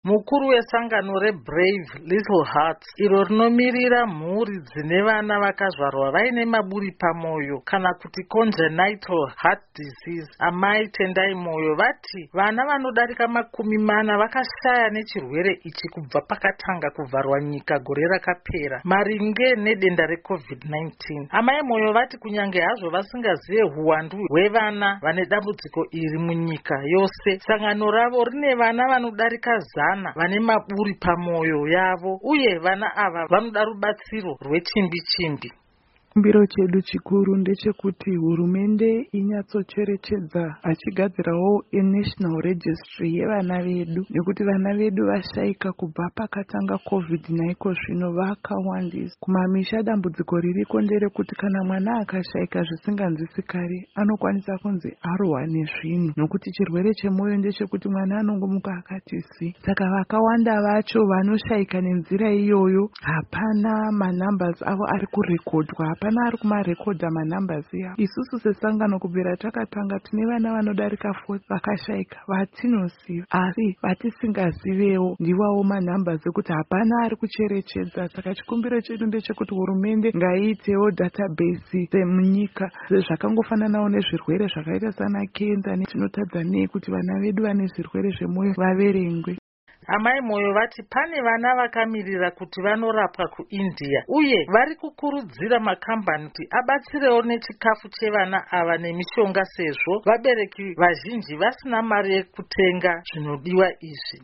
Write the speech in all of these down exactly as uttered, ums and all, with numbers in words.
Mukuru wesangano reBrave Little Hearts iro rinomirira mhuri dzine vana vakazvarwa vaine maburi pamwoyo kana kuti congenital heart disease, amai Tendai Moyo, vati vana vanodarika makumi mana vakashaya nechirwere ichi kubva pakatanga kuvharwa nyika gore rakapera maringe nedenda reCovid nineteen. Amai Moyo vati kunyange hazvo vasingazive huwandu hwevana vane dambudziko iri munyika yose, sangano ravo rine vana vanodarika zana vane maburi pamwoyo yavo, uye vana ava vanoda rubatsiro rwechimbi chimbi. Chikumbiro chedu chikuru ndechekuti hurumende inyatsocherechedza achigadzirawo national registry yevana vedu, nekuti vana vedu vashaika kubva pakatanga covid naiko zvino vakawandisa kumamisha. Dambudziko ririko nderekuti kana mwana akashaika zvisinganzwisi kare anokwanisa kunzi arohwa nezvinhu, nokuti chirwere chemwoyo ndechekuti mwana anongomuka akati si. Saka vakawanda vacho vanoshaika nenzira iyoyo hapana manumbers avo ari kurekodwa, hapana ari kumarekodha manumbers avo. Isusu sesangano kubvira takatanga tine vana vanodarika forty vakashaika vatinosiva, asi vatisingazivewo ndiwawo manumbers ekuti hapana ari kucherechedza. Saka chikumbiro chedu ndechekuti hurumende ngaiitewo database dzemunyika zvakangofananawo nezvirwere zvakaita sana kenza. Tinotadza nei kuti vana vedu vane zvirwere zvemwoyo vaverengwe. Amai Moyo vati pane vana vakamirira kuti vanorapwa kuIndia, uye vari kukurudzira makambani kuti abatsirewo nechikafu chevana ava nemishonga, sezvo vabereki vazhinji vasina mari yekutenga zvinodiwa izvi.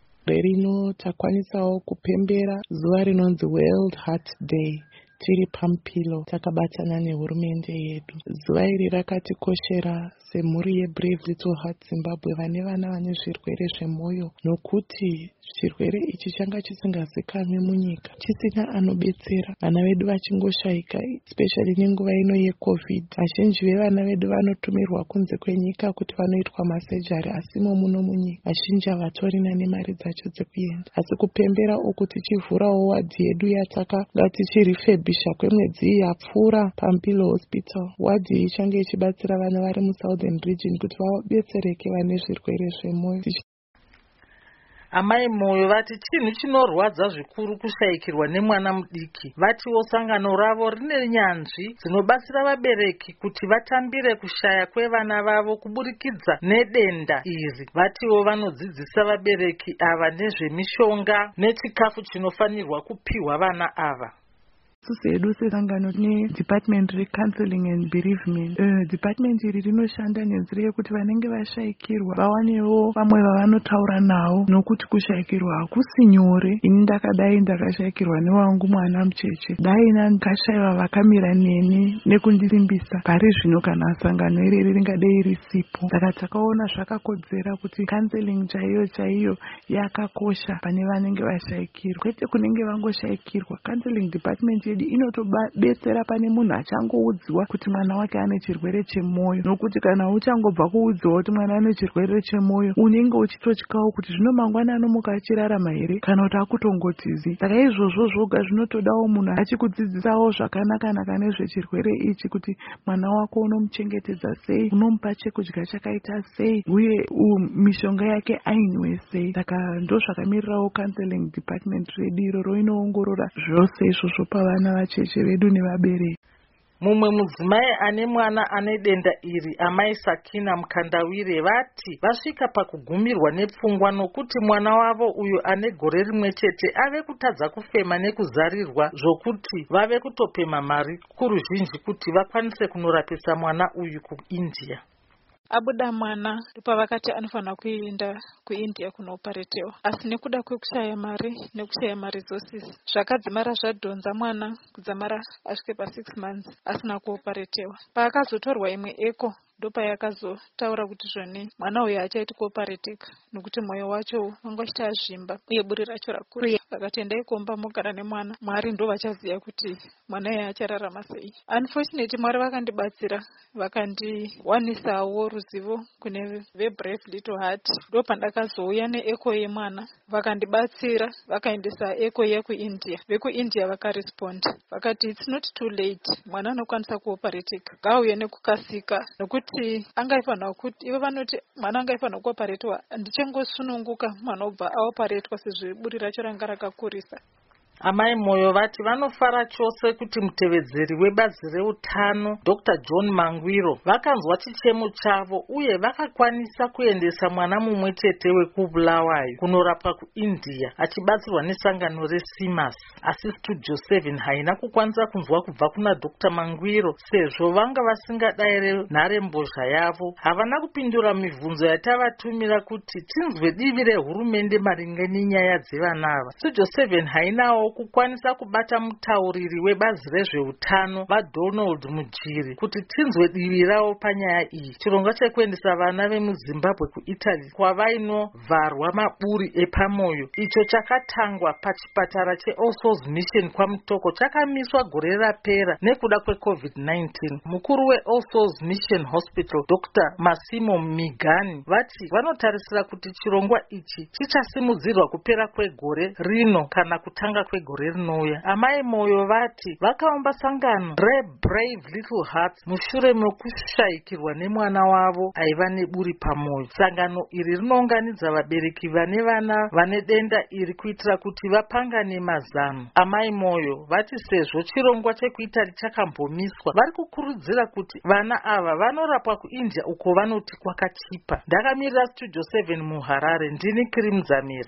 Rino takwanisawo kupembera zuva rinonzi World Heart Day tiri pampilo takabatana nehurumende yedu. Zuva iri rakatikoshera semhuri yeBrave Little Hearts Zimbabwe vane vana vane zvirwere zvemwoyo, nokuti chirwere ichi changa chisingazikanwi munyika, chisina anobetsera, vana vedu vachingoshaika, especially nenguva ino yeCovid. Vazhinji vevana vedu vanotumirwa kunze kwenyika kuti vanoitwa masejari, asimo muno munyika vazhinji havatorina nemari dzacho dzekuenda. Asi kupembera uku tichivhurawo wadhi yedu yatakanga tichirifebhisha kwemwedzi yapfuura pampilo hospital. Wadhi iyi ichange ichibatsira vana vari musouthern region kuti vabetsereke vane zvirwere zvemwoyo. Amai Moyo vati chinhu chinorwadza zvikuru kushaikirwa nemwana mudiki. Vatiwo sangano ravo rine nyanzvi dzinobatsira vabereki kuti vatambire kushaya kwevana vavo kuburikidza nedenda iri. Vatiwo vanodzidzisa vabereki ava nezvemishonga nechikafu chinofanirwa kupiwa vana ava. Susedu sesangano ne department recounseling and bereavement. Uh, department iri rinoshanda nenzira yekuti vanenge vashaikirwa vawanewo vamwe vavanotaura nawo, nokuti kushaikirwa hakusi nyore. Ini ndakadai ndakashaikirwa newangu mwana mucheche, dai ndakashaiwa vakamira neni nekundisimbisa. Pari zvino kana sangano iri ringadei risipo, saka takaona zvakakodzera kuti counseling chaiyo chaiyo yakakosha pane vanenge vashaikirwa, kwete kunenge vangoshaikirwa. Counseling department inotobetsera pane munhu achangoudziwa kuti mwana wake ane chirwere chemwoyo, nokuti kana uchangobva kuudziwa kuti mwana ane chirwere chemwoyo unenge uchitotyawo kuti zvino mangwana anomuka achirarama here kana kuti akutongotizi. Saka izvozvo zvoga zvinotodawo munhu achikudzidzisawo zvakanaka nezvechirwere ichi, kuti mwana wako unomuchengetedza sei, unomupa chekudya chakaita sei, uye mishonga yake ainwe sei. Saka ndo zvakamirirawo counseling department redu iroro, inoongorora zvose izvozvo pavana vacheche vedu nevabereki. Mumwe mudzimai ane mwana ane denda iri, amai Sakina Mukandawire, vati vasvika pakugumirwa nepfungwa nokuti mwana wavo uyo ane gore rimwe chete ave kutadza kufema nekuzarirwa, zvokuti vave kutopema mari kuruzhinji kuti vakwanise kunorapisa mwana uyu kuIndia. Abuda mwana pavakati anofanira kuenda kuIndia kunoparetewa, asi nekuda kwekushaya mari nekushaya maresources zvakadzimara zvadhonza mwana kudzamara asvike pa six months asina kuoparetewa. Paakazotorwa imwe eko ndopayakazotaura kuti zvone mwana uyu achaiti kuopareteka nokuti mwoyo wacho wanga uchita zvimba uye buri racho rakura. Vakati endai komba mogara nemwana, Mwari ndo vachaziva kuti mwana uyu achararama sei. Unfortunately Mwari vakandibatsira, vakandiwanisawo ruzivo kune veBrave Little Heart. Ndo pandaka ndakazouya neeko yemwana, vakandibatsira vakaendesa eko yekuindia. Vekuindia vakaresponda vakati it's not too late, mwana anokwanisa kuoperatika, ngauye nekukasika, nokuti angaifanira kuti ivo vanoti mwana angaifanira kuoperetwa, ndichangosununguka mwana obva aoperetwa sezvo buri racho ranga rakakurisa. Amai Moyo vati vanofara chose kuti mutevedzeri webazi reutano Doctor John Mangwiro vakanzwa chichemo chavo uye vakakwanisa kuendesa mwana mumwe chete wekubulawayo kunorapwa kuIndia achibatsirwa nesangano reSimas. Asi Studio seven haina kukwanisa kunzwa kubva kuna Doctor Mangwiro sezvo vanga vasingadayire nharembozha yavo. Havana kupindura mibvunzo yatavatumira kuti tinzwe divi rehurumende maringe nenyaya dzevana ava. Studio seven hainawo kukwanisa kubata mutauriri webazi rezveutano vaDonald Mujiri kuti tinzwe divi ravo panyaya iyi. Chirongwa chekuendesa vana vemuZimbabwe kuItaly kwavainovharwa maburi epamwoyo icho chakatangwa pachipatara cheAll Souls Mission kwaMutoko chakamiswa gore rapera nekuda kweCovid nineteen. Mukuru weAll Souls Mission Hospital Doctor Masimo Migani vati vanotarisira kuti chirongwa ichi chichasimudzirwa kupera kwegore rino kana kutanga kwegore rinouya. Amai Moyo vati vakaumba sangano reBrave Little Hearts mushure mekushaikirwa nemwana wavo aiva neburi pamwoyo. Sangano iri rinounganidza vabereki vane vana vane denda iri kuitira kuti vapangane mazano. Amai Moyo vati sezvo chirongwa chekuItaly chakambomiswa, vari kukurudzira kuti vana ava vanorapwa kuIndia uko vanoti kwakachipa. Ndakamirira Studio seven muHarare, ndini Kiri Muzamiri.